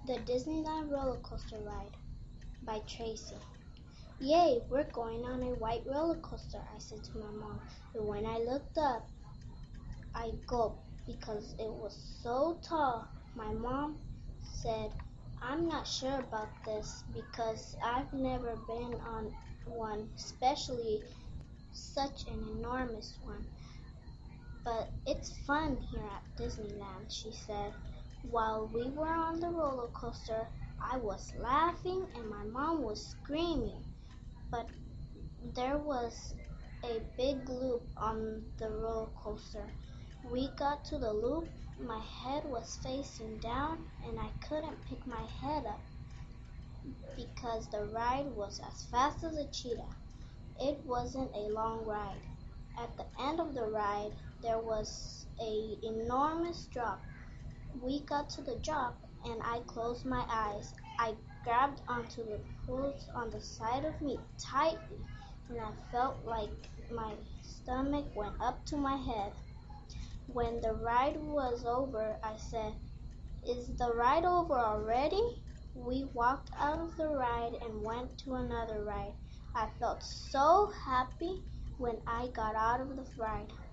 The Disneyland Roller Coaster Ride by Tracy. Yay, we're going on a white roller coaster, I said to my mom. But when I looked up, I gulped because it was so tall. My mom said, I'm not sure about this because I've never been on one, especially such an enormous one. But it's fun here at Disneyland, she said. While we were on the roller coaster, I was laughing and my mom was screaming. But there was a big loop on the roller coaster. We got to the loop, my head was facing down and I couldn't pick my head up because the ride was as fast as a cheetah. It wasn't a long ride. At the end of the ride, there was an enormous drop. We got to the drop and I closed my eyes. I grabbed onto the poles on the side of me tightly and I felt like my stomach went up to my head. When the ride was over, I said, "Is the ride over already?" We walked out of the ride and went to another ride. I felt so happy when I got out of the ride.